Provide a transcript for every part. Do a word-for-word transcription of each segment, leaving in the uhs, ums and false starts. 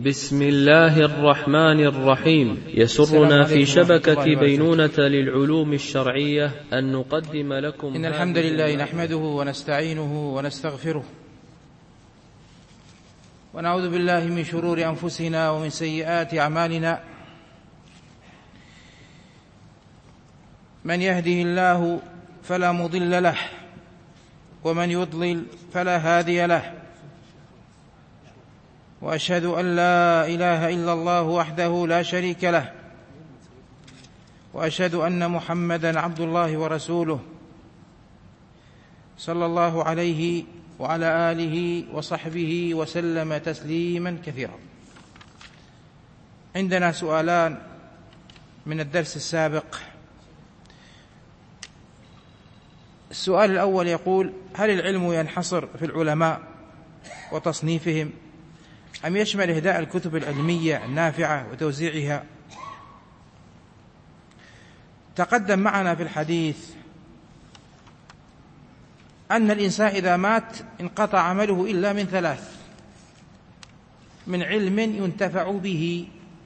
بسم الله الرحمن الرحيم. يسرنا في شبكة بينونة للعلوم الشرعية أن نقدم لكم إن الحمد لله نحمده ونستعينه ونستغفره ونعوذ بالله من شرور أنفسنا ومن سيئات أعمالنا. من يهده الله فلا مضل له ومن يضلل فلا هادي له، وأشهد أن لا إله إلا الله وحده لا شريك له، وأشهد أن محمدًا عبد الله ورسوله صلى الله عليه وعلى آله وصحبه وسلم تسليمًا كثيرا. عندنا سؤالان من الدرس السابق. السؤال الأول يقول: هل العلم ينحصر في العلماء وتصنيفهم، أم يشمل إهداء الكتب العلمية النافعة وتوزيعها؟ تقدم معنا في الحديث أن الإنسان إذا مات انقطع عمله إلا من ثلاث: من علم ينتفع به،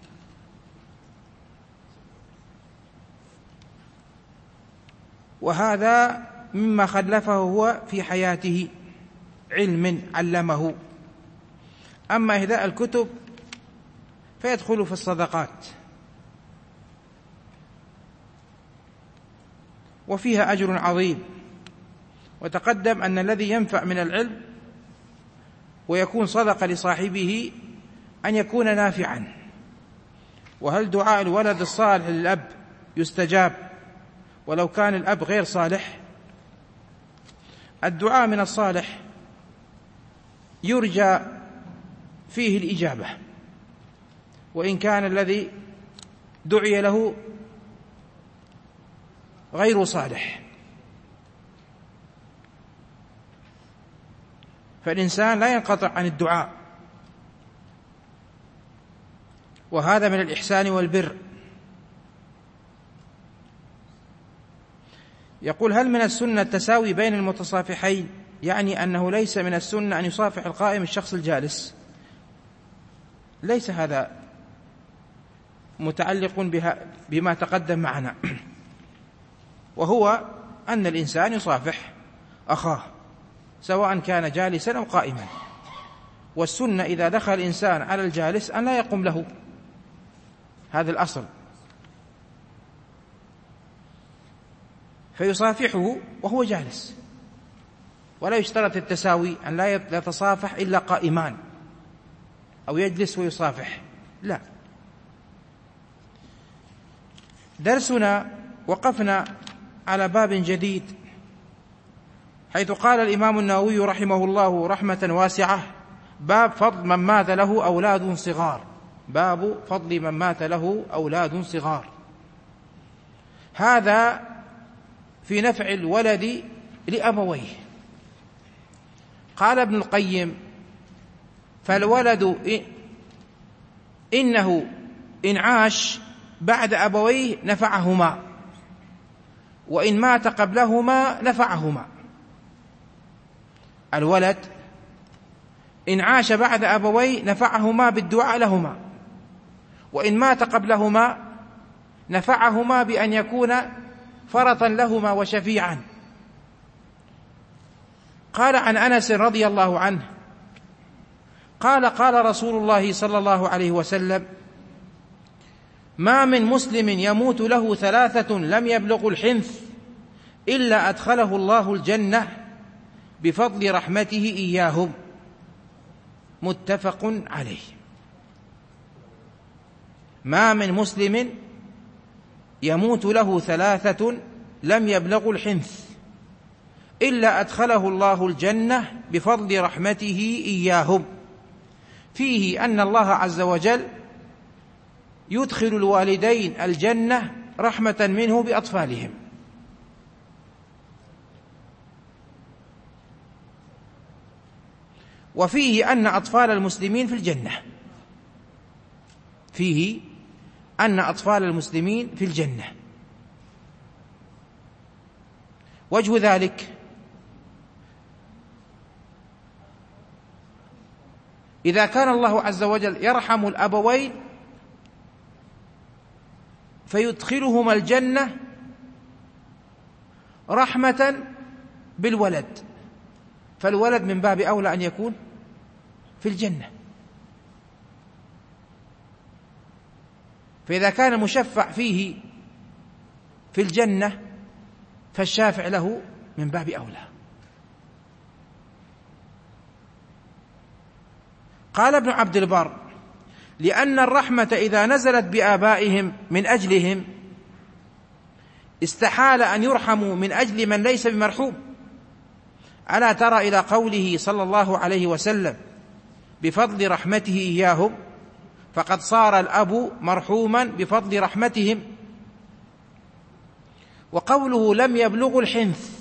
وهذا مما خلفه هو في حياته، علم علمه. أما إهداء الكتب فيدخل في الصدقات، وفيها أجر عظيم. وتقدم أن الذي ينفع من العلم ويكون صدقة لصاحبه أن يكون نافعا. وهل دعاء الولد الصالح للأب يستجاب ولو كان الأب غير صالح؟ الدعاء من الصالح يرجى فيه الإجابة، وإن كان الذي دعي له غير صالح. فالإنسان لا ينقطع عن الدعاء، وهذا من الإحسان والبر. يقول: هل من السنة التساوي بين المتصافحين؟ يعني أنه ليس من السنة أن يصافح القائم الشخص الجالس. ليس هذا متعلق بها بما تقدم معنا، وهو أن الإنسان يصافح أخاه سواء كان جالسا أو قائما. والسنة إذا دخل الإنسان على الجالس أن لا يقوم له، هذا الأصل، فيصافحه وهو جالس. ولا يشترط التساوي، أن لا يتصافح إلا قائمان أو يجلس ويصافح، لا. درسنا وقفنا على باب جديد، حيث قال الإمام النووي رحمه الله رحمة واسعة: باب فضل من مات له أولاد صغار. باب فضل من مات له أولاد صغار. هذا في نفع الولد لأبويه. قال ابن القيم: فالولد إنه إن عاش بعد أبويه نفعهما، وإن مات قبلهما نفعهما. الولد إن عاش بعد أبويه نفعهما بالدعاء لهما، وإن مات قبلهما نفعهما بأن يكون فرطا لهما وشفيعا. قال عن أنس رضي الله عنه قال: قال رسول الله صلى الله عليه وسلم: ما من مسلم يموت له ثلاثة لم يبلغ الحنث إلا أدخله الله الجنة بفضل رحمته إياهم. متفق عليه. ما من مسلم يموت له ثلاثة لم يبلغ الحنث إلا أدخله الله الجنة بفضل رحمته إياهم. فيه أن الله عز وجل يدخل الوالدين الجنة رحمة منه بأطفالهم. وفيه أن أطفال المسلمين في الجنة. فيه أن أطفال المسلمين في الجنة. وجه ذلك إذا كان الله عز وجل يرحم الأبوين فيدخلهما الجنة رحمة بالولد، فالولد من باب أولى أن يكون في الجنة. فإذا كان المشفع فيه في الجنة فالشافع له من باب أولى. قال ابن عبد البر: لأن الرحمة إذا نزلت بآبائهم من أجلهم استحال أن يرحموا من أجل من ليس بمرحوم. ألا ترى إلى قوله صلى الله عليه وسلم: بفضل رحمته إياهم، فقد صار الأب مرحوما بفضل رحمتهم. وقوله لم يبلغوا الحنث،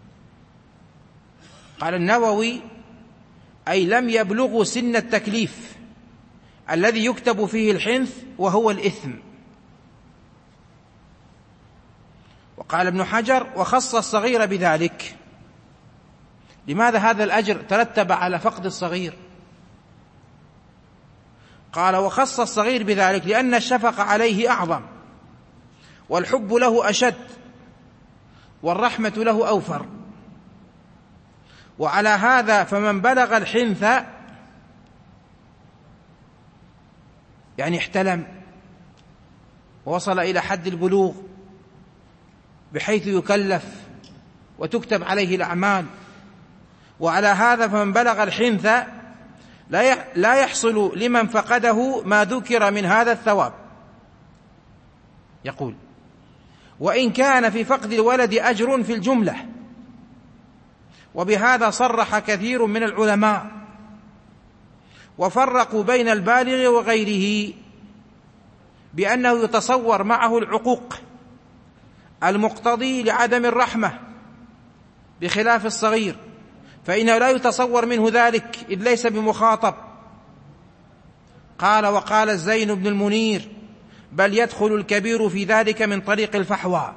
قال النووي: أي لم يبلغوا سن التكليف الذي يكتب فيه الحنث وهو الإثم. وقال ابن حجر: وخص الصغير بذلك. لماذا هذا الأجر ترتب على فقد الصغير؟ قال: وخص الصغير بذلك لأن الشفقة عليه أعظم، والحب له أشد، والرحمة له أوفر. وعلى هذا فمن بلغ الحنث يعني احتلم ووصل إلى حد البلوغ بحيث يكلف وتكتب عليه الأعمال، وعلى هذا فمن بلغ الحنث لا يحصل لمن فقده ما ذكر من هذا الثواب. يقول: وإن كان في فقد الولد أجر في الجملة. وبهذا صرح كثير من العلماء وفرقوا بين البالغ وغيره بأنه يتصور معه العقوق المقتضي لعدم الرحمة بخلاف الصغير، فإنه لا يتصور منه ذلك إذ ليس بمخاطب. قال: وقال الزين بن المنير: بل يدخل الكبير في ذلك من طريق الفحوى،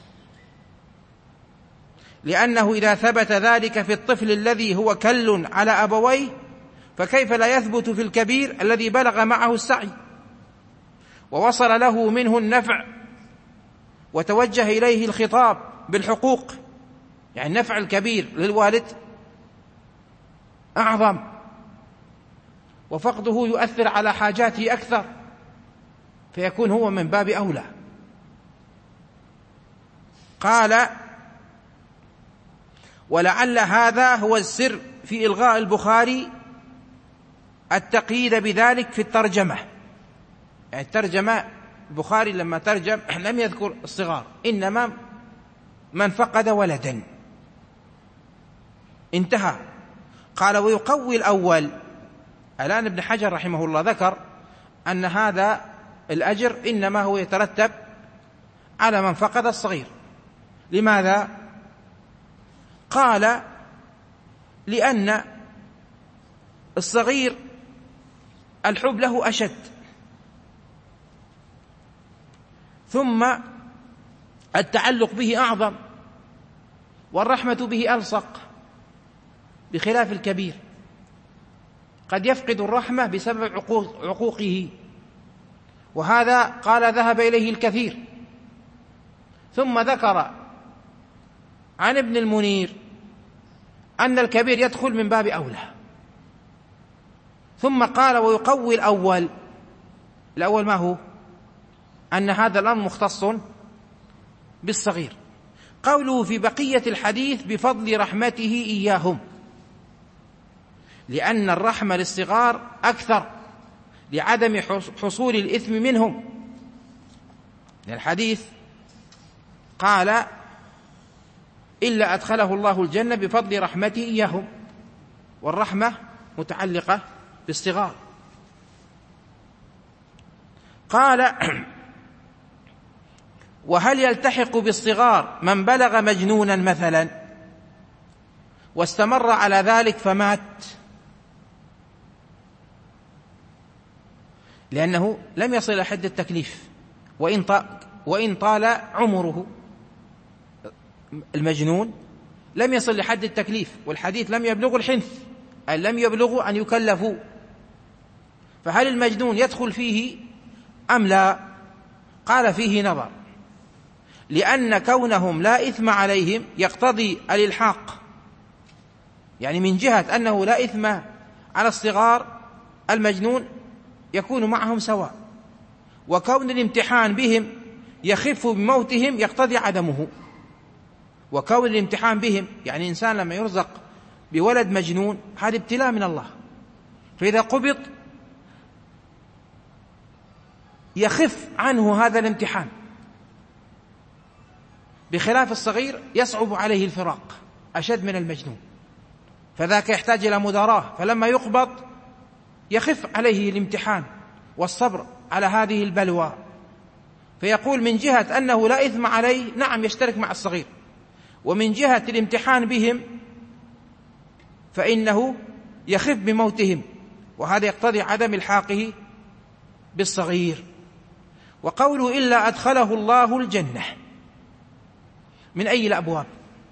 لأنه إذا ثبت ذلك في الطفل الذي هو كل على أبويه فكيف لا يثبت في الكبير الذي بلغ معه السعي ووصل له منه النفع وتوجه إليه الخطاب بالحقوق. يعني نفع الكبير للوالد أعظم، وفقده يؤثر على حاجاته أكثر، فيكون هو من باب أولى. قال: ولعل هذا هو السر في إلغاء البخاري التقييد بذلك في الترجمة. يعني الترجمة البخاري لما ترجم لم يذكر الصغار، إنما من فقد ولدا، انتهى. قال: ويقوي الأول. الآن ابن حجر رحمه الله ذكر أن هذا الأجر إنما هو يترتب على من فقد الصغير. لماذا؟ قال: لأن الصغير الحب له أشد، ثم التعلق به أعظم، والرحمة به ألصق، بخلاف الكبير قد يفقد الرحمة بسبب عقوق عقوقه، وهذا قال ذهب إليه الكثير. ثم ذكر عن ابن المنير أن الكبير يدخل من باب أولى. ثم قال: ويقوي الأول. الأول ما هو؟ أن هذا الأمر مختص بالصغير. قوله في بقية الحديث: بفضل رحمته إياهم، لأن الرحمة للصغار أكثر لعدم حصول الإثم منهم. الحديث قال: إلا أدخله الله الجنة بفضل رحمته إياهم، والرحمة متعلقة بالصغار. قال: وهل يلتحق بالصغار من بلغ مجنونا مثلا واستمر على ذلك فمات؟ لأنه لم يصل إلى حد التكليف، وإن وإن طال عمره. المجنون لم يصل لحد التكليف، والحديث لم يبلغ الحنث، أي لم يبلغوا أن يكلفوا، فهل المجنون يدخل فيه أم لا؟ قال فيه نظر، لأن كونهم لا إثم عليهم يقتضي الإلحاق، يعني من جهة أنه لا إثم على الصغار المجنون يكون معهم سواء، وكون الامتحان بهم يخف بموتهم يقتضي عدمه. وكون الامتحان بهم يعني إنسان لما يرزق بولد مجنون هذا ابتلاء من الله، فإذا قبض يخف عنه هذا الامتحان، بخلاف الصغير يصعب عليه الفراق أشد من المجنون، فذاك يحتاج إلى مداراة، فلما يقبض يخف عليه الامتحان والصبر على هذه البلوى. فيقول من جهة أنه لا إثم عليه نعم يشترك مع الصغير، ومن جهة الامتحان بهم فإنه يخف بموتهم، وهذا يقتضي عدم الحاقه بالصغير. وقوله إلا أدخله الله الجنة، من أي الأبواب؟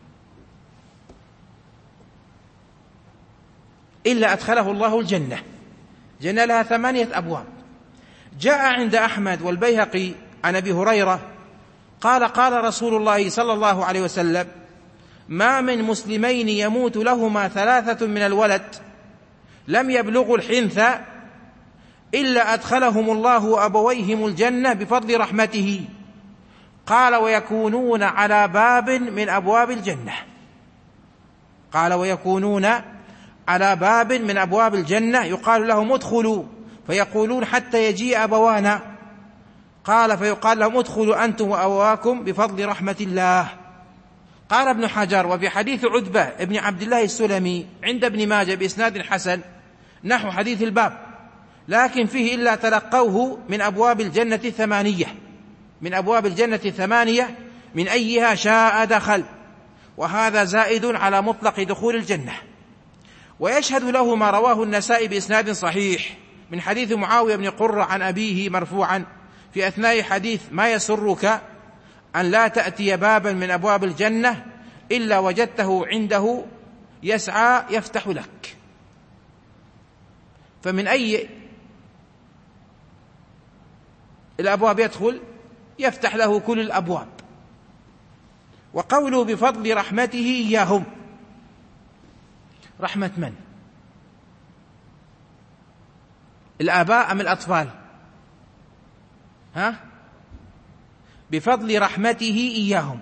إلا أدخله الله الجنة، جنة لها ثمانية أبواب. جاء عند أحمد والبيهقي عن أبي هريرة قال قال رسول الله صلى الله عليه وسلم: ما من مسلمين يموت لهما ثلاثة من الولد لم يبلغوا الحنث إلا أدخلهم الله أبويهم الجنة بفضل رحمته. قال ويكونون على باب من أبواب الجنة قال ويكونون على باب من أبواب الجنة يقال لهم ادخلوا، فيقولون حتى يجيء أبوانا. قال فيقال لهم ادخلوا أنتم وأبواكم بفضل رحمة الله. قال ابن حجر: وفي حديث عتبة ابن عبد الله السلمي عند ابن ماجه بإسناد حسن نحو حديث الباب، لكن فيه إلا تلقوه من أبواب الجنة الثمانية من أبواب الجنة الثمانية من أيها شاء دخل، وهذا زائد على مطلق دخول الجنة. ويشهد له ما رواه النسائي بإسناد صحيح من حديث معاوية بن قرة عن أبيه مرفوعا في أثناء حديث: ما يسرك أن لا تأتي بابا من أبواب الجنة إلا وجدته عنده يسعى يفتح لك. فمن أي الأبواب يدخل يفتح له كل الأبواب. وقوله بفضل رحمته إياهم، رحمة من؟ الآباء أم الأطفال؟ ها؟ بفضل رحمته إياهم.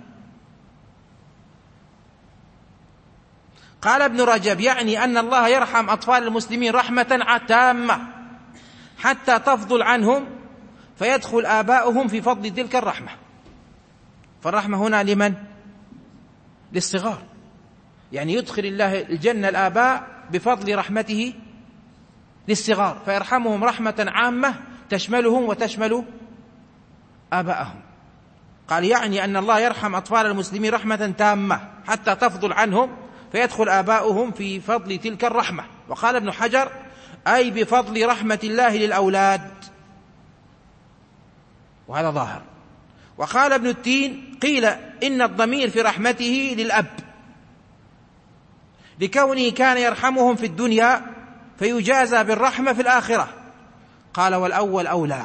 قال ابن رجب: يعني أن الله يرحم أطفال المسلمين رحمة تامة حتى تفضل عنهم فيدخل آباؤهم في فضل تلك الرحمة. فالرحمة هنا لمن؟ للصغار، يعني يدخل الله الجنة الآباء بفضل رحمته للصغار، فيرحمهم رحمة عامة تشملهم وتشمل آباءهم. قال يعني أن الله يرحم أطفال المسلمين رحمة تامة حتى تفضل عنهم فيدخل آباؤهم في فضل تلك الرحمة. وقال ابن حجر: أي بفضل رحمة الله للأولاد، وهذا ظاهر. وقال ابن التين: قيل إن الضمير في رحمته للأب لكونه كان يرحمهم في الدنيا فيجازى بالرحمة في الآخرة. قال والأول أولى.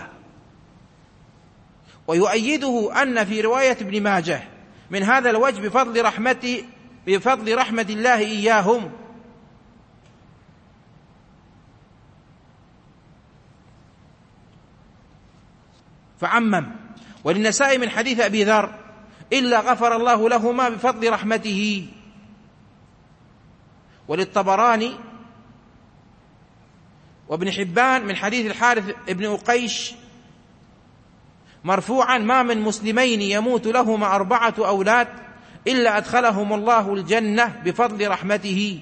ويؤيده أن في رواية ابن ماجه من هذا الوجه بفضل رحمته بفضل رحمة الله إياهم، فعمم. وللنسائي من حديث أبي ذر: إلا غفر الله لهما بفضل رحمته. وللطبراني وابن حبان من حديث الحارث ابن أقيش مرفوعا: ما من مسلمين يموت لهما أربعة أولاد إلا أدخلهم الله الجنة بفضل رحمته.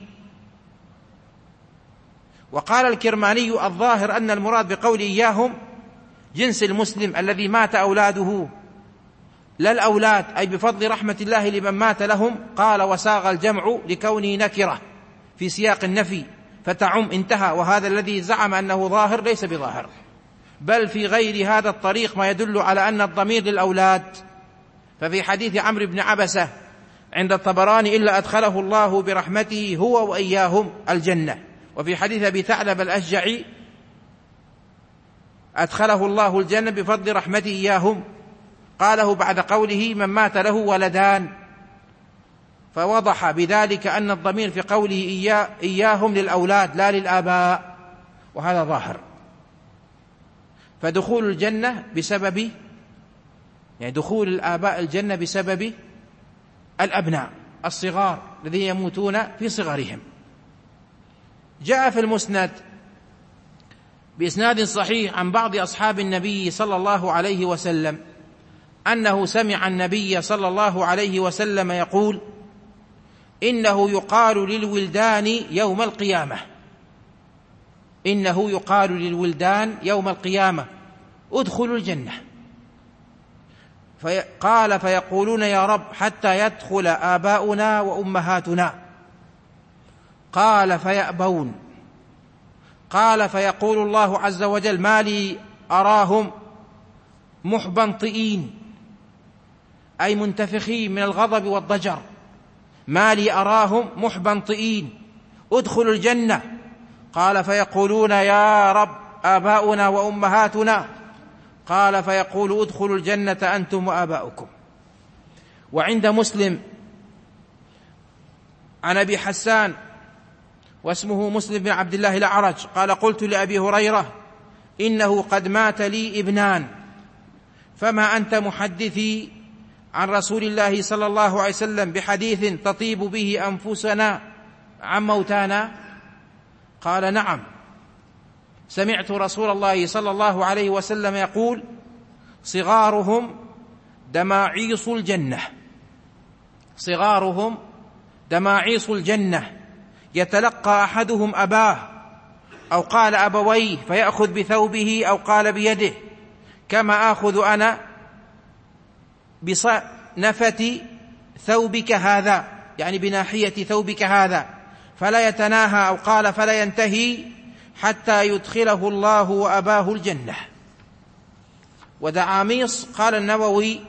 وقال الكرماني: الظاهر أن المراد بقول إياهم جنس المسلم الذي مات أولاده، لا الأولاد، أي بفضل رحمة الله لمن مات لهم. قال: وساغ الجمع لكونه نكرة في سياق النفي فتعم، انتهى. وهذا الذي زعم أنه ظاهر ليس بظاهر، بل في غير هذا الطريق ما يدل على أن الضمير للأولاد. ففي حديث عمرو بن عبسة عند الطبراني: إلا أدخله الله برحمته هو وإياهم الجنة. وفي حديث أبي ثعلب الأشجعي أدخله الله الجنة بفضل رحمته إياهم، قاله بعد قوله من مات له ولدان، فوضح بذلك أن الضمير في قوله إياه إياهم للأولاد لا للآباء، وهذا ظاهر. فدخول الجنة بسبب يعني دخول الآباء الجنة بسبب الأبناء الصغار الذين يموتون في صغرهم. جاء في المسند بإسناد صحيح عن بعض أصحاب النبي صلى الله عليه وسلم أنه سمع النبي صلى الله عليه وسلم يقول: إنه يقال للولدان يوم القيامة إنه يقال للولدان يوم القيامة ادخلوا الجنة، قال فيقولون يا رب حتى يدخل آباؤنا وأمهاتنا، قال فيأبون، قال فيقول الله عز وجل ما لي أراهم محبنطئين أي منتفخين من الغضب والضجر، ما لي أراهم محبنطئين ادخلوا الجنة، قال فيقولون يا رب آباؤنا وأمهاتنا، قال فيقول ادخلوا الجنة أنتم وآباؤكم. وعند مسلم عن أبي حسان واسمه مسلم بن عبد الله الأعرج قال قلت لأبي هريرة إنه قد مات لي ابنان فما أنت محدثي عن رسول الله صلى الله عليه وسلم بحديث تطيب به أنفسنا عن موتانا؟ قال نعم، سمعت رسول الله صلى الله عليه وسلم يقول صغارهم دماعيص الجنة صغارهم دماعيص الجنة يتلقى أحدهم أباه أو قال أبويه فيأخذ بثوبه أو قال بيده كما آخذ أنا بصنفة ثوبك هذا، يعني بناحية ثوبك هذا، فلا يتناهى أو قال فلا ينتهي حتى يدخله الله وأباه الجنة. ودعاميص قال النووي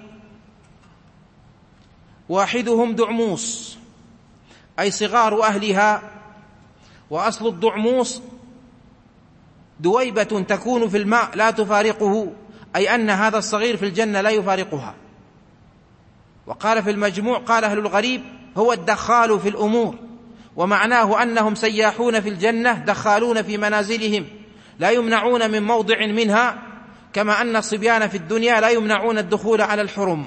واحدهم دعموس أي صغار أهلها، وأصل الدعموس دويبة تكون في الماء لا تفارقه، أي أن هذا الصغير في الجنة لا يفارقها. وقال في المجموع قال أهل الغريب هو الدخال في الأمور، ومعناه أنهم سياحون في الجنة دخالون في منازلهم لا يمنعون من موضع منها، كما أن الصبيان في الدنيا لا يمنعون الدخول على الحرم.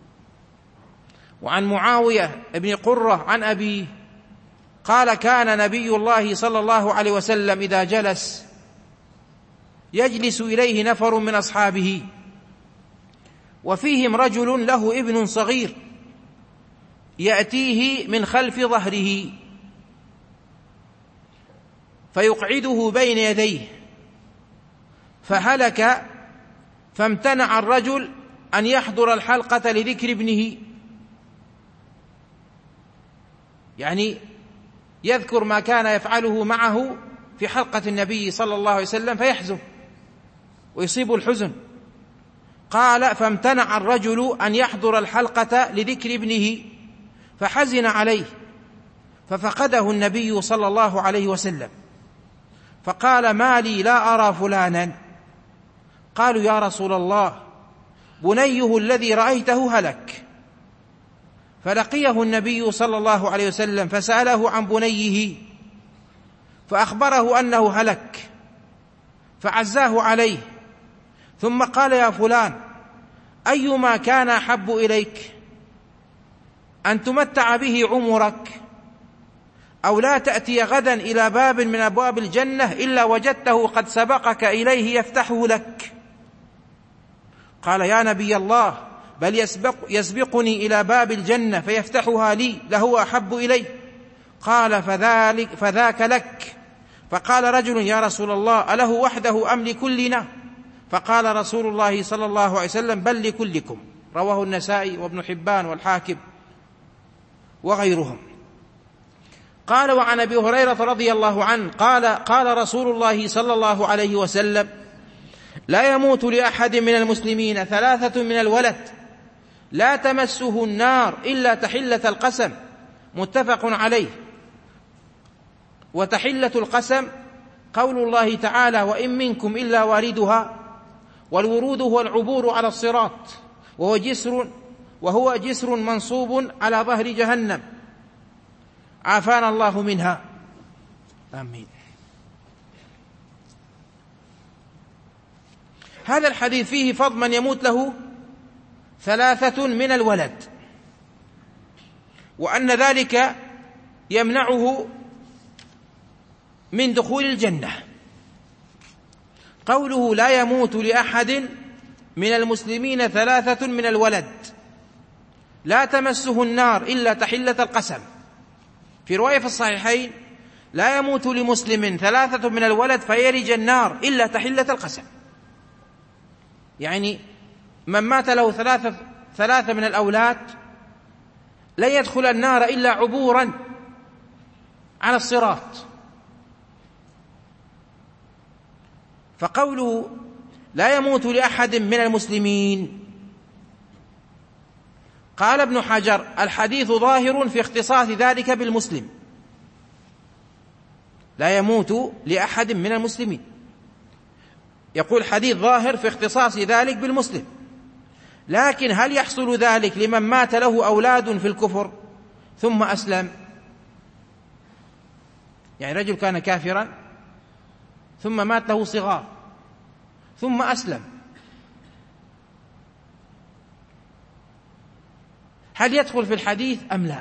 وعن معاوية بن قرة عن أبيه قال كان نبي الله صلى الله عليه وسلم إذا جلس يجلس إليه نفر من أصحابه وفيهم رجل له ابن صغير يأتيه من خلف ظهره فيقعده بين يديه، فهلك فامتنع الرجل أن يحضر الحلقة لذكر ابنه، يعني يذكر ما كان يفعله معه في حلقة النبي صلى الله عليه وسلم فيحزن ويصيب الحزن. قال فامتنع الرجل أن يحضر الحلقة لذكر ابنه فحزن عليه، ففقده النبي صلى الله عليه وسلم فقال ما لي لا أرى فلانا؟ قالوا يا رسول الله بنيه الذي رأيته هلك. فلقيه النبي صلى الله عليه وسلم فسأله عن بنيه فأخبره أنه هلك فعزاه عليه، ثم قال يا فلان أيما كان أحب إليك أن تمتع به عمرك أو لا تأتي غدا إلى باب من أبواب الجنة إلا وجدته قد سبقك إليه يفتحه لك؟ قال يا نبي الله بل يسبق يسبقني إلى باب الجنة فيفتحها لي لهو أحب إلي. قال فذلك فذاك لك. فقال رجل يا رسول الله أله وحده أم لكلنا؟ فقال رسول الله صلى الله عليه وسلم بل لكلكم، رواه النسائي وابن حبان والحاكم وغيرهم. قال وعن أبي هريرة رضي الله عنه قال قال رسول الله صلى الله عليه وسلم لا يموت لأحد من المسلمين ثلاثة من الولد لا تمسه النار إلا تحلة القسم، متفق عليه. وتحلة القسم قول الله تعالى وإن منكم إلا واردها والورود هو العبور على الصراط، وهو جسر وهو جسر منصوب على ظهر جهنم، عافانا الله منها، آمين. هذا الحديث فيه فضل من يموت له ثلاثة من الولد، وأن ذلك يمنعه من دخول الجنة. قوله لا يموت لأحد من المسلمين ثلاثة من الولد لا تمسه النار إلا تحلة القسم. في رواية في الصحيحين لا يموت لمسلم ثلاثة من الولد فيرج النار إلا تحلة القسم، يعني من مات له ثلاثة, ثلاثة من الأولاد لا يدخل النار إلا عبورا على الصراط. فقوله لا يموت لأحد من المسلمين، قال ابن حجر الحديث ظاهر في اختصاص ذلك بالمسلم، لا يموت لأحد من المسلمين، يقول حديث ظاهر في اختصاص ذلك بالمسلم، لكن هل يحصل ذلك لمن مات له أولاد في الكفر ثم أسلم؟ يعني رجل كان كافرا ثم مات له صغار ثم أسلم، هل يدخل في الحديث أم لا؟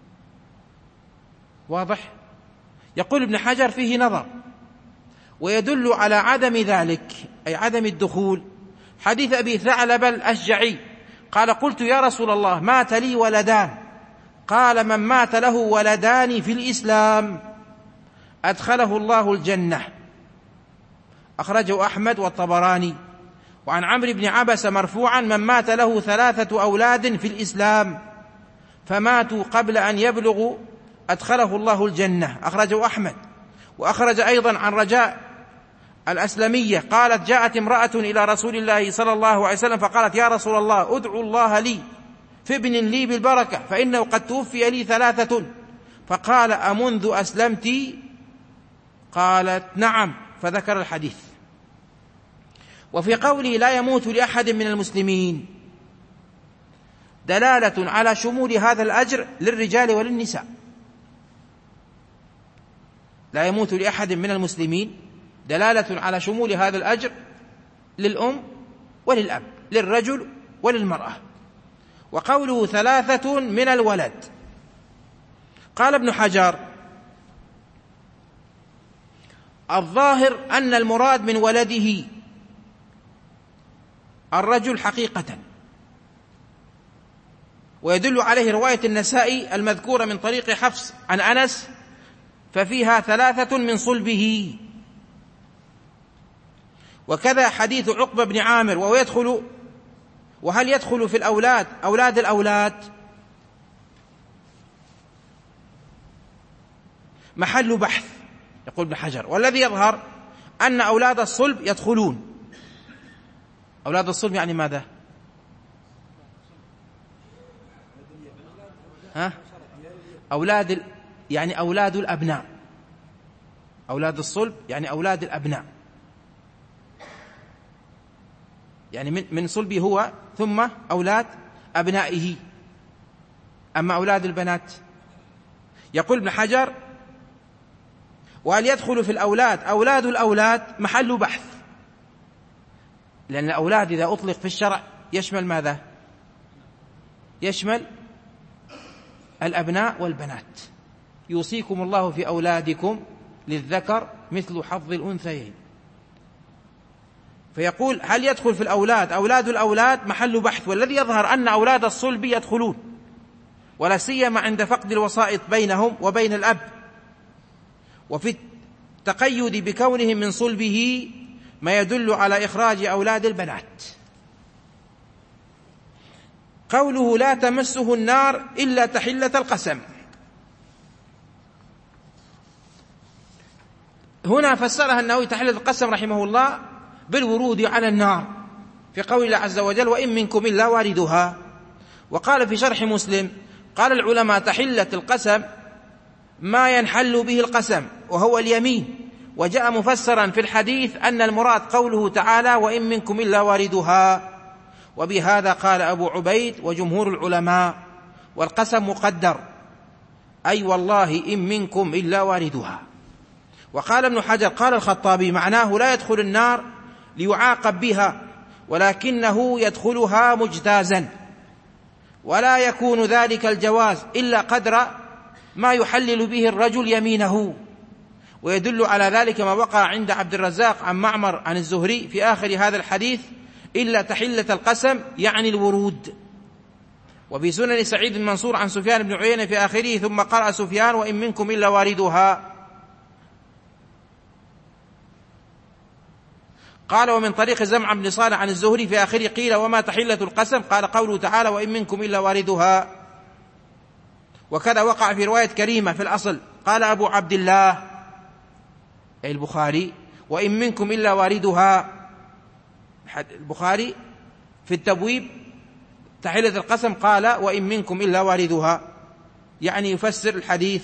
واضح؟ يقول ابن حجر فيه نظر، ويدل على عدم ذلك أي عدم الدخول حديث أبي ثعلبة الأشجعي قال قلت يا رسول الله مات لي ولدان، قال من مات له ولدان في الإسلام أدخله الله الجنة، أخرجه أحمد والطبراني. وعن عمرو بن عبس مرفوعا من مات له ثلاثة أولاد في الإسلام فماتوا قبل أن يبلغوا أدخله الله الجنة، أخرجه أحمد. وأخرج أيضا عن رجاء الأسلمية قالت جاءت امرأة إلى رسول الله صلى الله عليه وسلم فقالت يا رسول الله ادعو الله لي في ابن لي بالبركة فإنه قد توفي لي ثلاثة، فقال أمنذ أسلمت؟ قالت نعم، فذكر الحديث. وفي قوله لا يموت لأحد من المسلمين دلالة على شمول هذا الأجر للرجال وللنساء، لا يموت لأحد من المسلمين دلالة على شمول هذا الأجر للأم وللأب، للرجل وللمرأة. وقوله ثلاثة من الولد، قال ابن حجر الظاهر أن المراد من ولده الرجل حقيقة، ويدل عليه رواية النسائي المذكورة من طريق حفص عن أنس ففيها ثلاثة من صلبه، وكذا حديث عقبة بن عامر وهو يدخل. وهل يدخل في الأولاد أولاد الأولاد؟ محل بحث، يقول ابن حجر، والذي يظهر أن أولاد الصلب يدخلون. أولاد الصلب يعني ماذا؟ ها؟ أولاد ال... يعني أولاد الأبناء، أولاد الصلب يعني أولاد الأبناء، يعني من, من صلبه هو ثم أولاد أبنائه. أما أولاد البنات يقول ابن حجر وهل يدخل في الأولاد أولاد الأولاد؟ محل بحث، لأن الأولاد إذا أطلق في الشرع يشمل ماذا؟ يشمل الأبناء والبنات. يوصيكم الله في أولادكم للذكر مثل حظ الأنثيين. فيقول هل يدخل في الأولاد أولاد الأولاد؟ محل بحث، والذي يظهر أن أولاد الصلب يدخلون، ولا سيما عند فقد الوسائط بينهم وبين الأب، وفي التقيد بكونهم من صلبه ما يدل على إخراج أولاد البنات. قوله لا تمسه النار إلا تحلة القسم، هنا فسرها النووي تحلة القسم رحمه الله بالورود على النار في قول الله عز وجل وإن منكم إلا واردها. وقال في شرح مسلم قال العلماء تحلة القسم ما ينحل به القسم وهو اليمين، وجاء مفسرا في الحديث أن المراد قوله تعالى وإن منكم إلا واردها، وبهذا قال أبو عبيد وجمهور العلماء، والقسم مقدر، أي والله إن منكم إلا واردها. وقال ابن حجر قال الخطابي معناه لا يدخل النار ليعاقب بها، ولكنه يدخلها مجتازا، ولا يكون ذلك الجواز إلا قدر ما يحلل به الرجل يمينه. ويدل على ذلك ما وقع عند عبد الرزاق عن معمر عن الزهري في آخر هذا الحديث إلا تحلة القسم يعني الورود. وفي سنن سعيد بن منصور عن سفيان بن عيينة في آخره ثم قرأ سفيان وإن منكم إلا واردها. قال ومن طريق زمع بن صالح عن الزهري في آخره قيل وما تحلة القسم؟ قال قوله تعالى وإن منكم إلا واردها. وكذا وقع في رواية كريمة في الأصل قال أبو عبد الله أي البخاري وإن منكم إلا واردها. البخاري في التبويب تحلة القسم قال وإن منكم إلا واردها، يعني يفسر الحديث.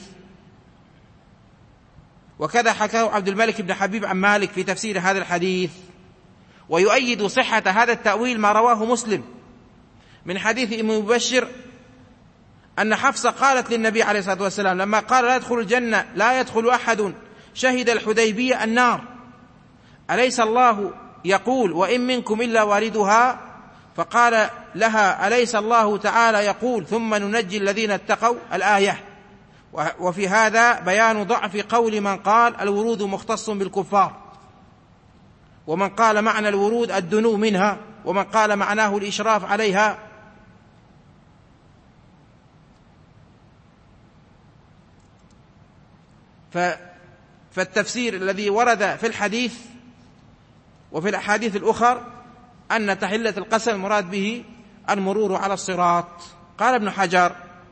وكذا حكاه عبد الملك بن حبيب عن مالك في تفسير هذا الحديث. ويؤيد صحة هذا التأويل ما رواه مسلم من حديث ابن مبشر أن حفصة قالت للنبي عليه الصلاة والسلام لما قال لا يدخل الجنة لا يدخل أحد شهد الحديبية النار أليس الله يقول وإن منكم إلا واردها؟ فقال لها أليس الله تعالى يقول ثم ننجي الذين اتقوا الآية. وفي هذا بيان ضعف قول من قال الورود مختص بالكفار، ومن قال معنى الورود الدنو منها، ومن قال معناه الإشراف عليها. فالتفسير الذي ورد في الحديث وفي الأحاديث الأخرى أن تحلة القسم المراد به المرور على الصراط. قال ابن حجر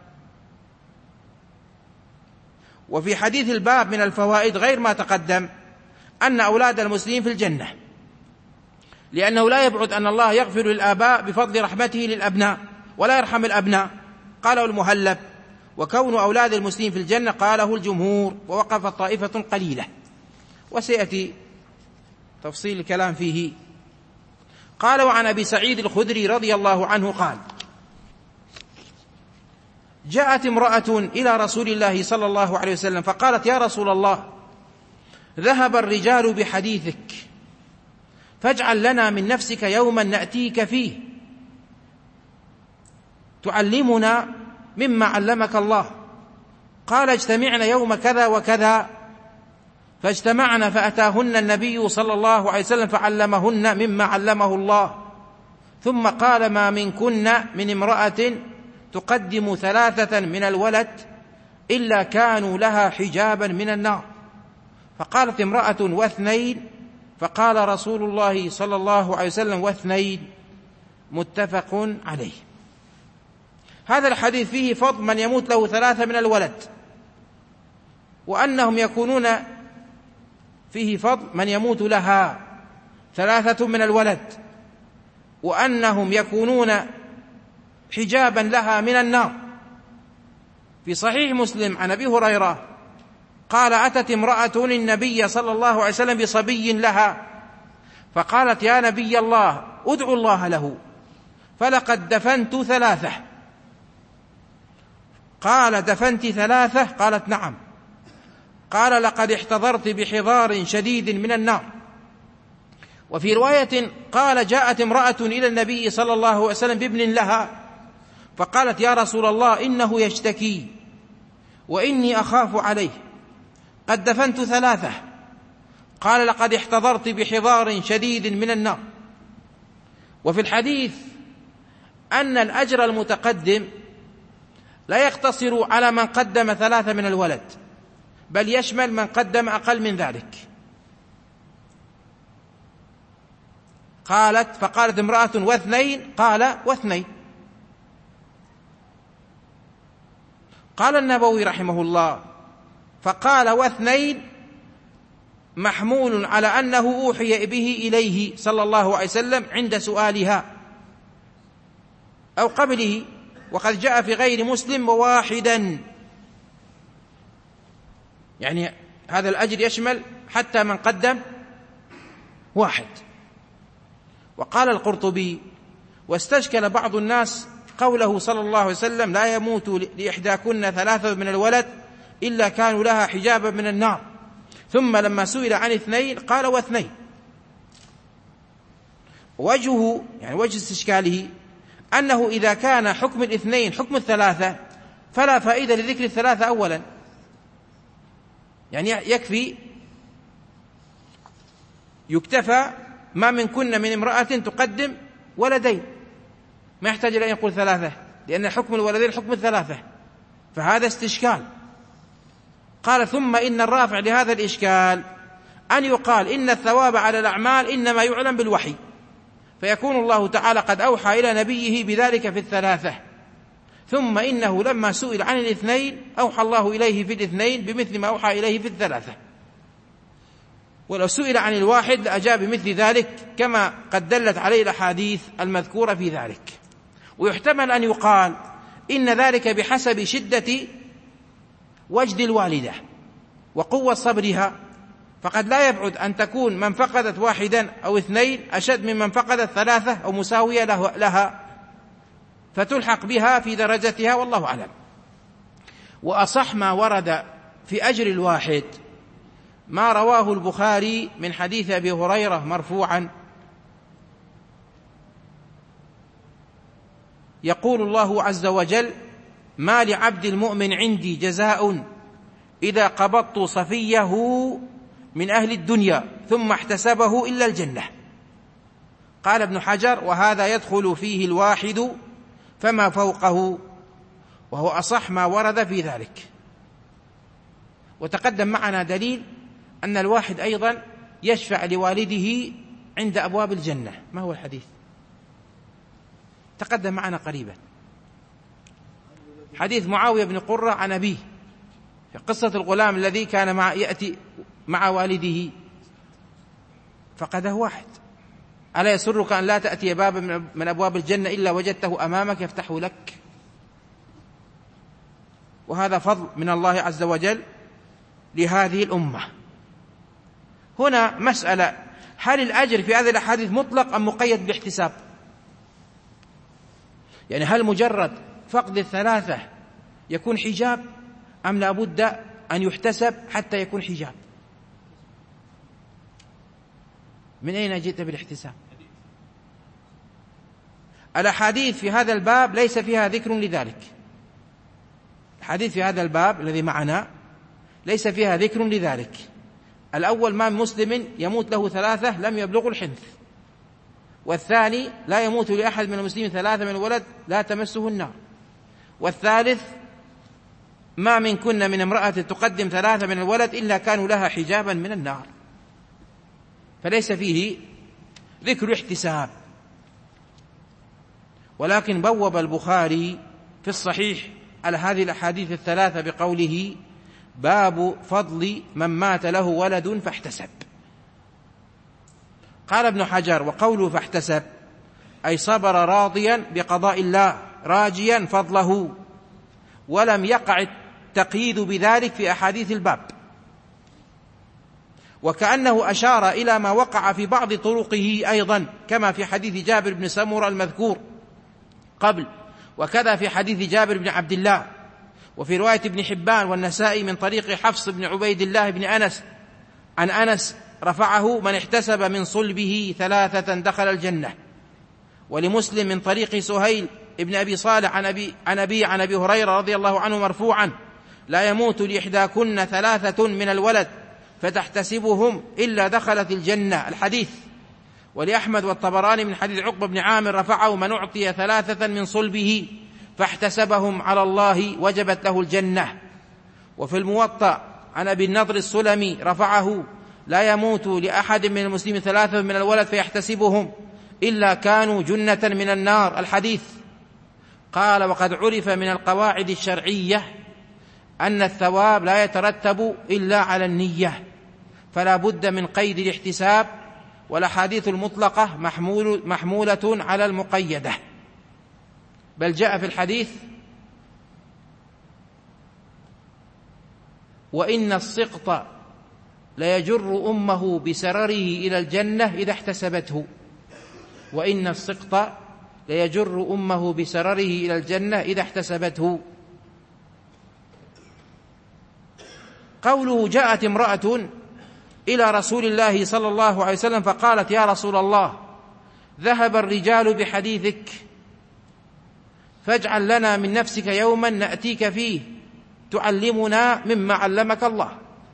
وفي حديث الباب من الفوائد غير ما تقدم أن أولاد المسلمين في الجنة، لأنه لا يبعد أن الله يغفر للآباء بفضل رحمته للأبناء ولا يرحم الأبناء، قاله المهلب. وكون أولاد المسلمين في الجنة قاله الجمهور، ووقف طائفة قليلة، وسيأتي تفصيل الكلام فيه. قال وعن أبي سعيد الخدري رضي الله عنه قال جاءت امرأة إلى رسول الله صلى الله عليه وسلم فقالت يا رسول الله ذهب الرجال بحديثك فاجعل لنا من نفسك يوما نأتيك فيه تعلمنا مما علمك الله. قال اجتمعنا يوم كذا وكذا، فاجتمعنا فأتاهن النبي صلى الله عليه وسلم فعلمهن مما علمه الله، ثم قال ما منكن من امرأة تقدم ثلاثة من الولد إلا كانوا لها حجابا من النار. فقالت امرأة واثنين، فقال رسول الله صلى الله عليه وسلم واثنين، متفق عليه. هذا الحديث فيه فضل من يموت له ثلاثة من الولد، وأنهم يكونون فيه فضل من يموت لها ثلاثة من الولد، وأنهم يكونون حجابا لها من النار. في صحيح مسلم عن أبي هريرة قال أتت امرأة النبي صلى الله عليه وسلم بصبي لها فقالت يا نبي الله ادعو الله له فلقد دفنت ثلاثة. قال دفنت ثلاثة؟ قالت نعم. قال لقد احتضرت بحضار شديد من النار. وفي رواية قال جاءت امرأة إلى النبي صلى الله عليه وسلم بابن لها فقالت يا رسول الله إنه يشتكي وإني أخاف عليه قد دفنت ثلاثة. قال لقد احتضرت بحضار شديد من النار. وفي الحديث أن الأجر المتقدم لا يقتصر على من قدم ثلاثة من الولد، بل يشمل من قدم أقل من ذلك. قالت فقالت امرأة واثنين، قال واثنين. قال النووي رحمه الله فقال واثنين محمول على أنه أوحي به إليه صلى الله عليه وسلم عند سؤالها أو قبله، وقد جاء في غير مسلم وواحدا، يعني هذا الأجر يشمل حتى من قدم واحد. وقال القرطبي: واستشكل بعض الناس قوله صلى الله عليه وسلم: لا يموت لإحداكن ثلاثة من الولد إلا كانوا لها حجابا من النار، ثم لما سئل عن اثنين قال: واثنين. وجهه يعني وجه استشكاله أنه إذا كان حكم الاثنين حكم الثلاثة فلا فائدة لذكر الثلاثة أولا، يعني يكفي يكتفى ما من كن من امرأة تقدم ولدين، ما يحتاج إلى أن يقول ثلاثة، لأن حكم الولدين حكم الثلاثة، فهذا استشكال. قال: ثم إن الرافع لهذا الإشكال أن يقال إن الثواب على الأعمال إنما يعلم بالوحي، فيكون الله تعالى قد أوحى إلى نبيه بذلك في الثلاثة، ثم إنه لما سئل عن الاثنين أوحى الله إليه في الاثنين بمثل ما أوحى إليه في الثلاثة، ولو سئل عن الواحد لأجاب بمثل ذلك كما قد دلت عليه الأحاديث المذكورة في ذلك. ويحتمل أن يقال إن ذلك بحسب شدة وجد الوالدة وقوة صبرها، فقد لا يبعد أن تكون من فقدت واحدا أو اثنين أشد ممن فقدت ثلاثة أو مساوية لها، فتلحق بها في درجتها، والله أعلم. وأصح ما ورد في أجر الواحد ما رواه البخاري من حديث أبي هريرة مرفوعا: يقول الله عز وجل: ما لعبد المؤمن عندي جزاء إذا قبضت صفيه من أهل الدنيا ثم احتسبه إلا الجنة. قال ابن حجر: وهذا يدخل فيه الواحد فما فوقه، وهو أصح ما ورد في ذلك. وتقدم معنا دليل أن الواحد أيضا يشفع لوالده عند أبواب الجنة. ما هو الحديث؟ تقدم معنا قريبا، حديث معاوية بن قرة عن أبيه في قصة الغلام الذي كان مع يأتي مع والده فقده واحد: ألا يسرك أن لا تأتي بابا من أبواب الجنة إلا وجدته أمامك يفتحه لك؟ وهذا فضل من الله عز وجل لهذه الأمة. هنا مسألة: هل الأجر في هذه الأحاديث مطلق أم مقيد بالاحتساب؟ يعني هل مجرد فقد الثلاثة يكون حجاب أم لا بد أن يحتسب حتى يكون حجاب؟ من أين جئت بالاحتساب؟ الأحاديث في هذا الباب ليس فيها ذكر لذلك. الحديث في هذا الباب الذي معنا ليس فيها ذكر لذلك. الأول: ما من مسلم يموت له ثلاثة لم يبلغوا الحنث. والثاني: لا يموت لأحد من المسلمين ثلاثة من الولد لا تمسه النار. والثالث: ما من كن من امرأة تقدم ثلاثة من الولد إلا كانوا لها حجابا من النار. فليس فيه ذكر احتساب. ولكن بوب البخاري في الصحيح على هذه الأحاديث الثلاثة بقوله: باب فضل من مات له ولد فاحتسب. قال ابن حجر: وقوله فاحتسب أي صبر راضيا بقضاء الله راجيا فضله، ولم يقع التقييد بذلك في أحاديث الباب، وكأنه أشار إلى ما وقع في بعض طرقه أيضا، كما في حديث جابر بن سمرة المذكور قبل، وكذا في حديث جابر بن عبد الله، وفي رواية ابن حبان والنسائي من طريق حفص بن عبيد الله بن أنس عن أنس رفعه: من احتسب من صلبه ثلاثة دخل الجنة. ولمسلم من طريق سهيل ابن أبي صالح عن أبي عن أبي عن أبي هريرة رضي الله عنه مرفوعا: لا يموت لإحداكن ثلاثة من الولد فتحتسبهم إلا دخلت الجنة. الحديث. ولأحمد والطبراني من حديث عقبة بن عامر رفعه: من أعطي ثلاثة من صلبه فاحتسبهم على الله وجبت له الجنة. وفي الموطأ عن أبي النضر السلمي رفعه: لا يموت لأحد من المسلمين ثلاثة من الولد فيحتسبهم إلا كانوا جنة من النار. الحديث. قال: وقد عرف من القواعد الشرعية أن الثواب لا يترتب إلا على النية، فلا بد من قيد الاحتساب، والأحاديث المطلقة محمول محمولة على المقيدة. بل جاء في الحديث: وإن السقط ليجر أمه بسرره إلى الجنة إذا احتسبته، وإن السقط ليجر أمه بسرره إلى الجنة إذا احتسبته. قوله جاءت امرأة إلى رسول الله صلى الله عليه وسلم فقالت يا رسول الله ذهب الرجال بحديثك فاجعل لنا من نفسك يوما نأتيك فيه تعلمنا مما علمك الله.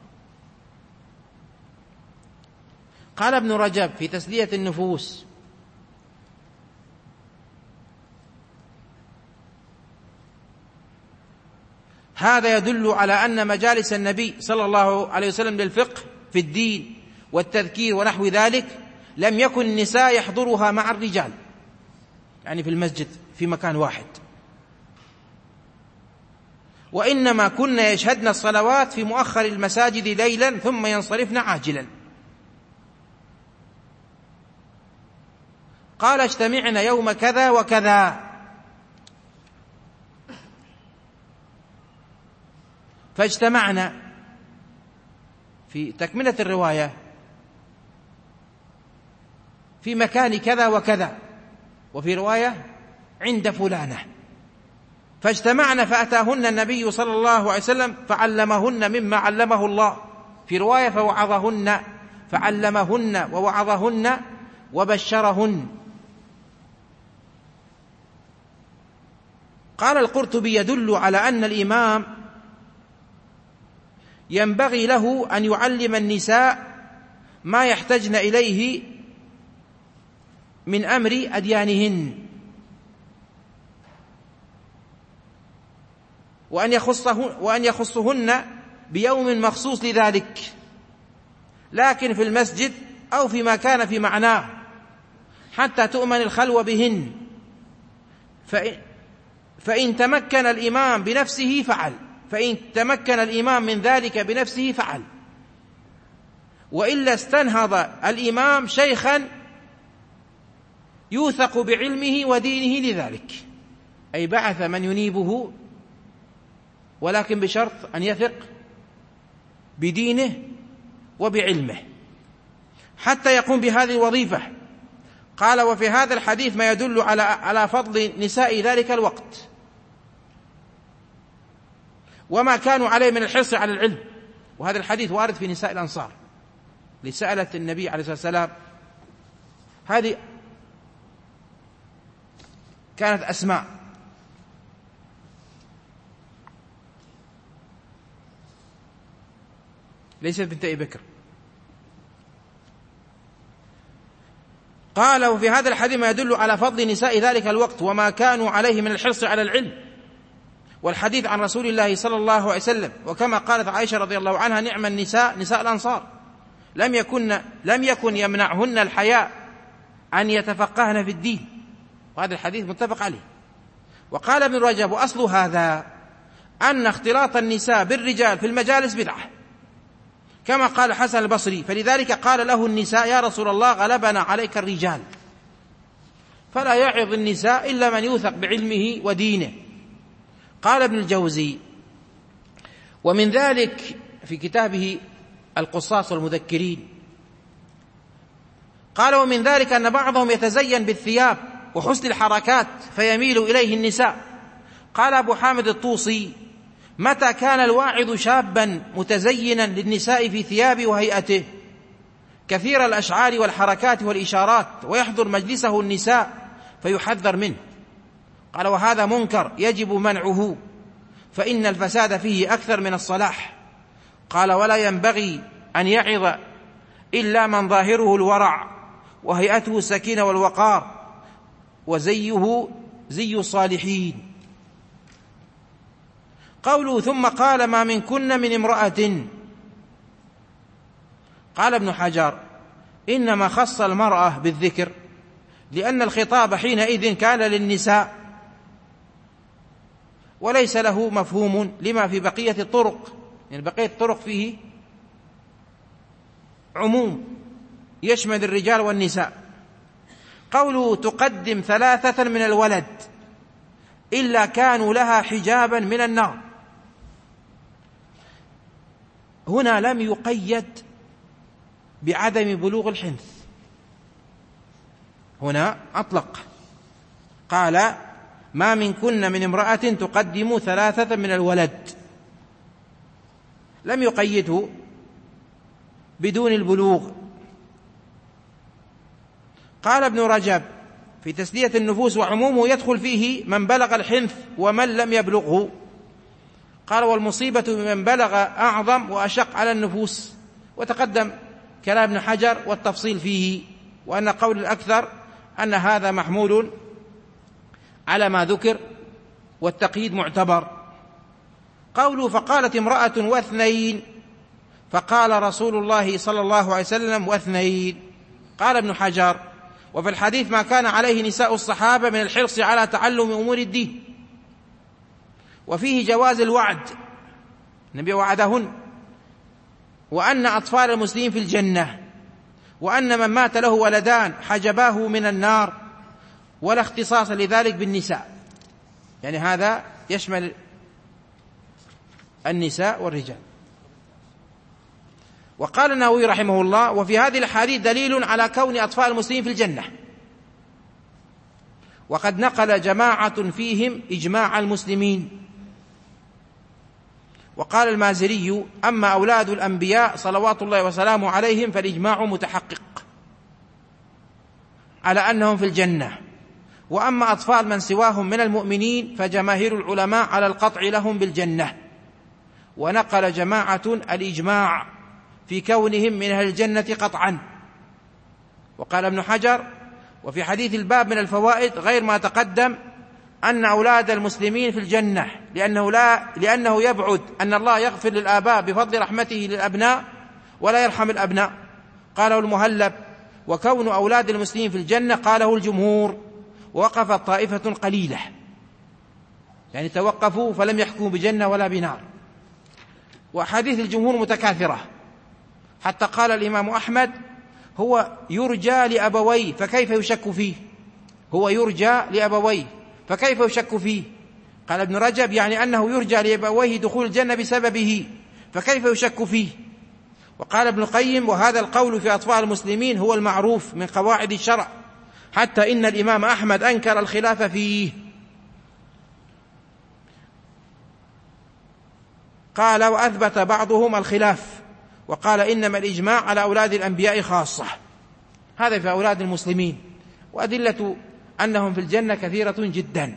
قال ابن رجب في تسلية النفوس هذا يدل على أن مجالس النبي صلى الله عليه وسلم للفقه في الدين والتذكير ونحو ذلك لم يكن النساء يحضرها مع الرجال، يعني في المسجد في مكان واحد، وإنما كن يشهدن الصلوات في مؤخر المساجد ليلا ثم ينصرفن عاجلا. قال اجتمعنا يوم كذا وكذا، فاجتمعنا في تكملة الرواية في مكان كذا وكذا، وفي رواية عند فلانة. فاجتمعنا فأتاهن النبي صلى الله عليه وسلم فعلمهن مما علمه الله، في رواية فوعظهن فعلمهن ووعظهن وبشرهن. قال القرطبي يدل على أن الإمام ينبغي له أن يعلم النساء ما يحتجن إليه من أمر أديانهن، وأن يخصهن, وأن يخصهن بيوم مخصوص لذلك، لكن في المسجد أو فيما كان في معناه حتى تؤمن الخلوة بهن. فإن, فإن تمكن الإمام بنفسه فعل فإن تمكن الإمام من ذلك بنفسه فعل، وإلا استنهض الإمام شيخا يوثق بعلمه ودينه لذلك، أي بعث من ينيبه، ولكن بشرط أن يثق بدينه وبعلمه حتى يقوم بهذه الوظيفة. قال وفي هذا الحديث ما يدل على على فضل نساء ذلك الوقت وما كانوا عليه من الحرص على العلم. وهذا الحديث وارد في نساء الأنصار لسألة النبي عليه الصلاة والسلام، هذه كانت أسماء ليست بنت أبي بكر. قال وفي هذا الحديث ما يدل على فضل نساء ذلك الوقت وما كانوا عليه من الحرص على العلم والحديث عن رسول الله صلى الله عليه وسلم. وكما قالت عائشة رضي الله عنها نعم النساء نساء الأنصار لم يكن, لم يكن يمنعهن الحياء أن يتفقهن في الدين، وهذا الحديث متفق عليه. وقال ابن رجب وأصل هذا أن اختلاط النساء بالرجال في المجالس بدعة، كما قال حسن البصري، فلذلك قال له النساء يا رسول الله غلبنا عليك الرجال، فلا يعظ النساء إلا من يوثق بعلمه ودينه. قال ابن الجوزي ومن ذلك في كتابه القصاص والمذكرين، قال ومن ذلك أن بعضهم يتزين بالثياب وحسن الحركات فيميل إليه النساء. قال أبو حامد الطوسي متى كان الواعظ شابا متزينا للنساء في ثيابه وهيئته كثير الأشعار والحركات والإشارات ويحضر مجلسه النساء فيحذر منه. قال وهذا منكر يجب منعه فإن الفساد فيه أكثر من الصلاح. قال ولا ينبغي أن يعظ إلا من ظاهره الورع وهيئته السكينة والوقار وزيه زي الصالحين. قوله ثم قال ما منكن من امرأة، قال ابن حجر إنما خص المرأة بالذكر لأن الخطاب حينئذ كان للنساء وليس له مفهوم لما في بقية الطرق، يعني بقية الطرق فيه عموم يشمل الرجال والنساء. قوله تقدم ثلاثة من الولد إلا كانوا لها حجابا من النار، هنا لم يقيد بعدم بلوغ الحنث. هنا أطلق، قال ما منكن من امرأة تقدم ثلاثة من الولد، لم يقيده بدون البلوغ. قال ابن رجب في تسلية النفوس وعمومه يدخل فيه من بلغ الحنث ومن لم يبلغه. قال والمصيبة بمن بلغ أعظم وأشق على النفوس. وتقدم كلام ابن حجر والتفصيل فيه، وأن قول الأكثر أن هذا محمول على ما ذكر والتقييد معتبر. قوله فقالت امرأة واثنين، فقال رسول الله صلى الله عليه وسلم واثنين. قال ابن حجر وفي الحديث ما كان عليه نساء الصحابة من الحرص على تعلم أمور الدين، وفيه جواز الوعد، النبي وعدهن، وأن أطفال المسلمين في الجنة، وأن من مات له ولدان حجباه من النار، ولا اختصاص لذلك بالنساء، يعني هذا يشمل النساء والرجال. وقال النووي رحمه الله وفي هذه الحديث دليل على كون أطفال المسلمين في الجنة، وقد نقل جماعة فيهم إجماع المسلمين. وقال المازري أما أولاد الأنبياء صلوات الله وسلامه عليهم فالإجماع متحقق على أنهم في الجنة، وأما أطفال من سواهم من المؤمنين فجماهير العلماء على القطع لهم بالجنة. ونقل جماعة الإجماع في كونهم من أهل الجنة قطعا. وقال ابن حجر وفي حديث الباب من الفوائد غير ما تقدم أن أولاد المسلمين في الجنة، لأنه, لا لأنه يبعد أن الله يغفر للآباء بفضل رحمته للأبناء ولا يرحم الأبناء. قاله المهلب وكون أولاد المسلمين في الجنة قاله الجمهور، ووقفت طائفة قليلة، يعني توقفوا فلم يحكموا بجنة ولا بنار. وأحاديث الجمهور متكاثرة، حتى قال الإمام أحمد هو يرجى لأبويه فكيف يشك فيه، هو يرجى لأبويه فكيف يشك فيه. قال ابن رجب يعني أنه يرجى لأبويه دخول الجنة بسببه فكيف يشك فيه. وقال ابن القيم وهذا القول في أطفال المسلمين هو المعروف من قواعد الشرع، حتى إن الإمام أحمد أنكر الخلاف فيه. قال وأثبت بعضهم الخلاف وقال إنما الإجماع على أولاد الأنبياء خاصة، هذا في أولاد المسلمين، وأدلة أنهم في الجنة كثيرة جدا.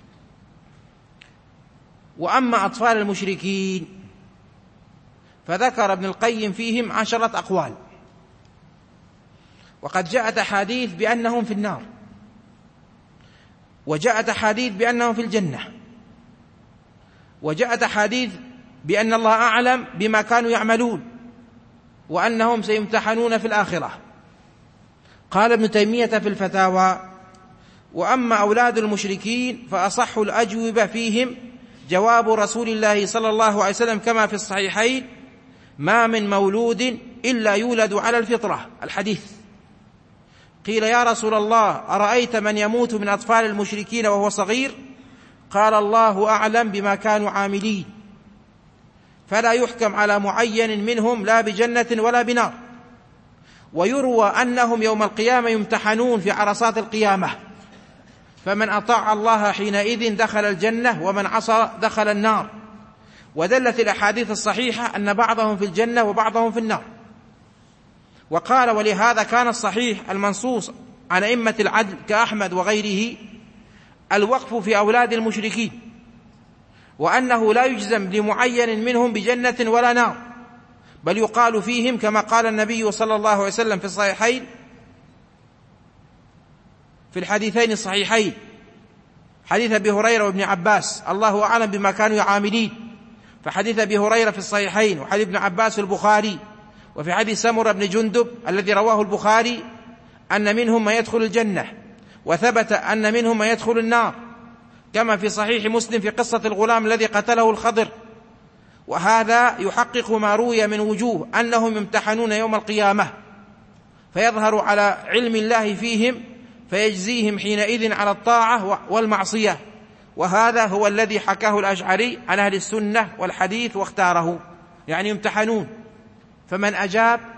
وأما أطفال المشركين فذكر ابن القيم فيهم عشرة أقوال، وقد جاءت أحاديث بأنهم في النار، وجاءت أحاديث بأنهم في الجنة، وجاءت أحاديث بأن الله أعلم بما كانوا يعملون وأنهم سيمتحنون في الآخرة. قال ابن تيمية في الفتاوى وأما أولاد المشركين فأصح الأجوبة فيهم جواب رسول الله صلى الله عليه وسلم كما في الصحيحين ما من مولود إلا يولد على الفطرة، الحديث. قيل يا رسول الله أرأيت من يموت من أطفال المشركين وهو صغير؟ قال الله أعلم بما كانوا عاملين، فلا يحكم على معين منهم لا بجنة ولا بنار. ويروى أنهم يوم القيامة يمتحنون في عرصات القيامة، فمن أطاع الله حينئذ دخل الجنة ومن عصى دخل النار. ودلت الأحاديث الصحيحة أن بعضهم في الجنة وبعضهم في النار. وقال ولهذا كان الصحيح المنصوص عن أئمة العدل كأحمد وغيره الوقف في أولاد المشركين، وأنه لا يجزم لمعين منهم بجنة ولا نار، بل يقال فيهم كما قال النبي صلى الله عليه وسلم في الصحيحين في الحديثين الصحيحين حديث أبي هريرة وابن عباس الله أعلم بما كانوا يعاملين، فحديث أبي هريرة في الصحيحين وحديث ابن عباس في البخاري، وفي حديث سمرة بن جندب الذي رواه البخاري أن منهم ما يدخل الجنة، وثبت أن منهم ما يدخل النار، كما في صحيح مسلم في قصة الغلام الذي قتله الخضر. وهذا يحقق ما روي من وجوه أنهم يمتحنون يوم القيامة، فيظهر على علم الله فيهم فيجزيهم حينئذ على الطاعة والمعصية. وهذا هو الذي حكاه الأشعري عن أهل السنة والحديث واختاره، يعني يمتحنون، فمن أجاب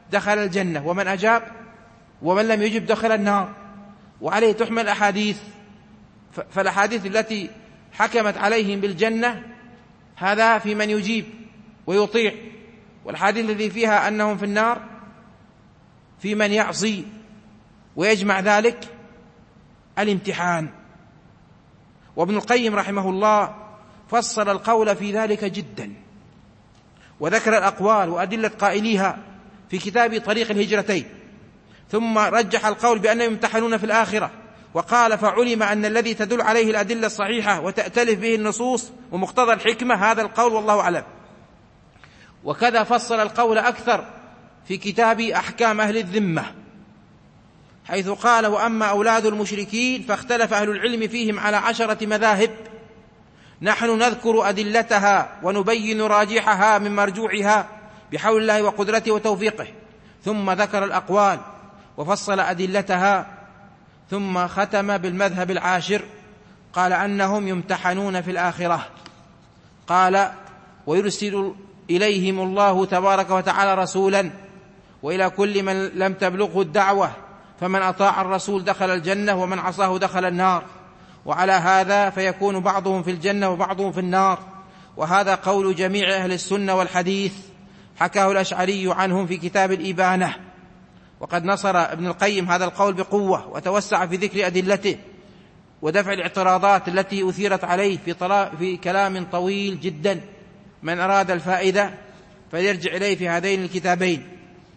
دخل الجنة، ومن أجاب ومن لم يجب دخل النار، وعليه تحمل الأحاديث. فالأحاديث التي حكمت عليهم بالجنة هذا في من يجيب ويطيع، والحديث الذي فيها أنهم في النار في من يعصي، ويجمع ذلك الامتحان. وابن القيم رحمه الله فصل القول في ذلك جدا، وذكر الأقوال وأدلة قائليها في كتاب طريق الهجرتين، ثم رجح القول بأنهم يمتحنون في الآخرة، وقال: فعلم أن الذي تدل عليه الأدلة الصحيحة وتأتلف به النصوص ومقتضى الحكمة هذا القول، والله أعلم. وكذا فصل القول أكثر في كتاب أحكام أهل الذمة، حيث قال: وأما أولاد المشركين فاختلف أهل العلم فيهم على عشرة مذاهب، نحن نذكر أدلتها ونبين راجحها من مرجوعها بحول الله وقدرته وتوفيقه. ثم ذكر الأقوال وفصل أدلتها، ثم ختم بالمذهب العاشر، قال: أنهم يمتحنون في الآخرة. قال: ويرسل إليهم الله تبارك وتعالى رسولا، وإلى كل من لم تبلغه الدعوة، فمن أطاع الرسول دخل الجنة، ومن عصاه دخل النار. وعلى هذا فيكون بعضهم في الجنة وبعضهم في النار، وهذا قول جميع أهل السنة والحديث، حكاه الأشعري عنهم في كتاب الإبانة. وقد نصر ابن القيم هذا القول بقوة، وتوسع في ذكر أدلته ودفع الاعتراضات التي أثيرت عليه في, في كلام طويل جدا. من أراد الفائدة فليرجع إليه في هذين الكتابين.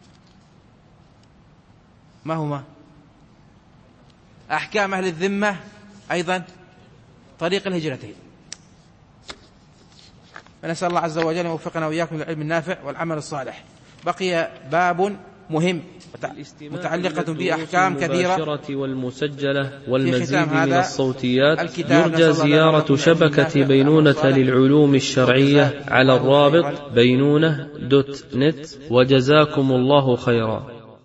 ما هما؟ أحكام أهل الذمة، أيضا طريق الهجرتين. فنسأل الله عز وجل يوفقنا وإياكم للعلم النافع والعمل الصالح. بقي باب مهم متعلقة بأحكام كثيرة والمسجلة والمزيد من الصوتيات. يرجى زيارة شبكة بينونة للعلوم الشرعية على الرابط بينونة دوت نت، وجزاكم الله خيرا.